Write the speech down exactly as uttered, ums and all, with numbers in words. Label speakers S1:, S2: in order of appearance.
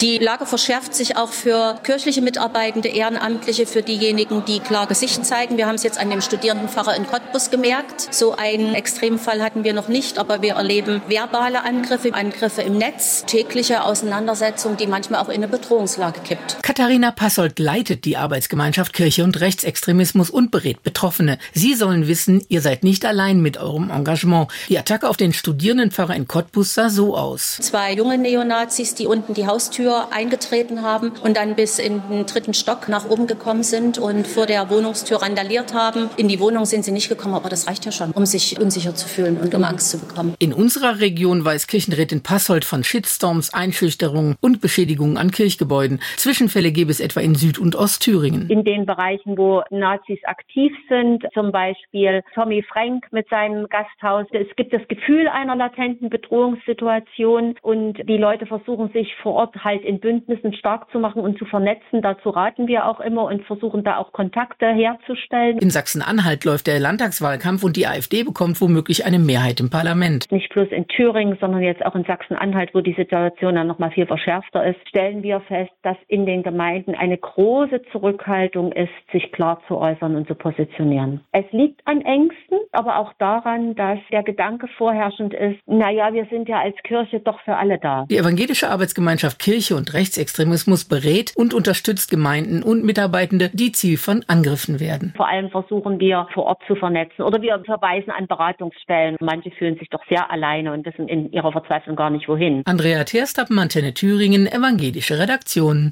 S1: Die Lage verschärft sich auch für kirchliche Mitarbeitende, Ehrenamtliche, für diejenigen, die klar Gesicht zeigen. Wir haben es jetzt an dem Studierendenpfarrer in Cottbus gemerkt. So einen Extremfall hatten wir noch nicht, aber wir erleben verbale Angriffe, Angriffe im Netz, tägliche Auseinandersetzungen, die manchmal auch in eine Bedrohungslage kippt.
S2: Katharina Passold leitet die Arbeitsgemeinschaft Kirche und Rechtsextremismus und berät Betroffene. Sie sollen wissen, ihr seid nicht allein mit eurem Engagement. Die Attacke auf den Studierendenpfarrer in Cottbus sah so aus.
S1: Zwei junge Neonazis, die unten die Haustür eingetreten haben und dann bis in den dritten Stock nach oben gekommen sind und vor der Wohnungstür randaliert haben. In die Wohnung sind sie nicht gekommen, aber das reicht ja schon, um sich unsicher zu fühlen und um Angst zu bekommen.
S2: In unserer Region weiß Kirchenrätin Passold von Shitstorms, Einschüchterungen und Beschädigungen an Kirchgebäuden. Zwischenfälle gäbe es etwa in Süd- und Ostthüringen.
S3: In den Bereichen, wo Nazis aktiv sind, zum Beispiel Tommy Frank mit seinem Gasthaus. Es gibt das Gefühl einer latenten Bedrohungssituation und die Leute versuchen sich vor Ort halt in Bündnissen stark zu machen und zu vernetzen. Dazu raten wir auch immer und versuchen da auch Kontakte herzustellen.
S2: In Sachsen-Anhalt läuft der Landtagswahlkampf und die AfD bekommt womöglich eine Mehrheit im Parlament.
S3: Nicht bloß in Thüringen, sondern jetzt auch in Sachsen-Anhalt, wo die Situation dann noch mal viel verschärfter ist, stellen wir fest, dass in den Gemeinden eine große Zurückhaltung ist, sich klar zu äußern und zu positionieren. Es liegt an Ängsten, aber auch daran, dass der Gedanke vorherrschend ist, naja, wir sind ja als Kirche doch für alle da.
S2: Die evangelische Arbeitsgemeinschaft Kirche und Rechtsextremismus berät und unterstützt Gemeinden und Mitarbeitende, die Ziel von Angriffen werden.
S3: Vor allem versuchen wir vor Ort zu vernetzen oder wir verweisen an Beratungsstellen. Manche fühlen sich doch sehr alleine und wissen in ihrer Verzweiflung gar nicht wohin.
S2: Andrea Terstappen, Antenne Thüringen, evangelische Redaktion.